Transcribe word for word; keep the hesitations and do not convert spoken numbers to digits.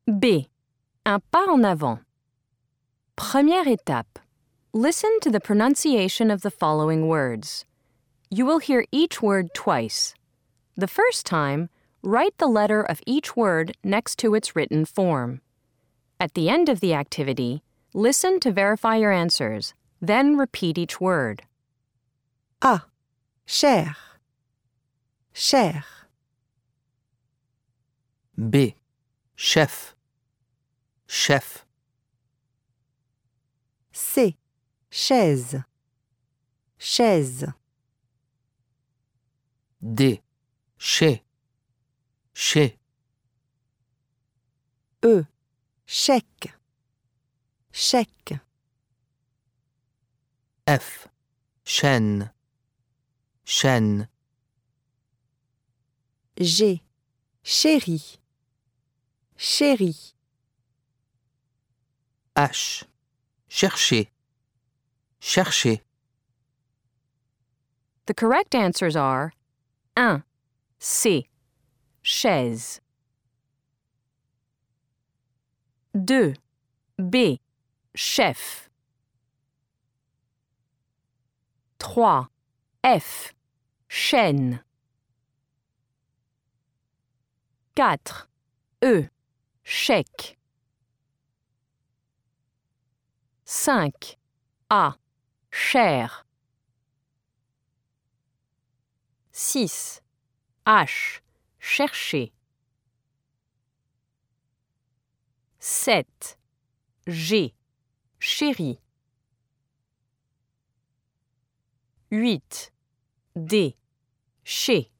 B. Un pas en avant. Première étape. Listen to the pronunciation of the following words. You will hear each word twice. The first time, write the letter of each word next to its written form. At the end of the activity, listen to verify your answers, then repeat each word. A. Cher. Cher. B. Chef. Chef. C. Chaise. Chaise. D. Chez. Chez. E. Chèque. Chèque. F. Chaîne. Chaîne. G. Chéri. Chéri. H. Chercher. Chercher. The correct answers are un. C. Chaise. deux. B. Chef. trois. F. Chaîne. quatre. E. Chèque. cinq. A. Cher. six. H. Chercher. sept. G. Chéri. huit. D. Chez.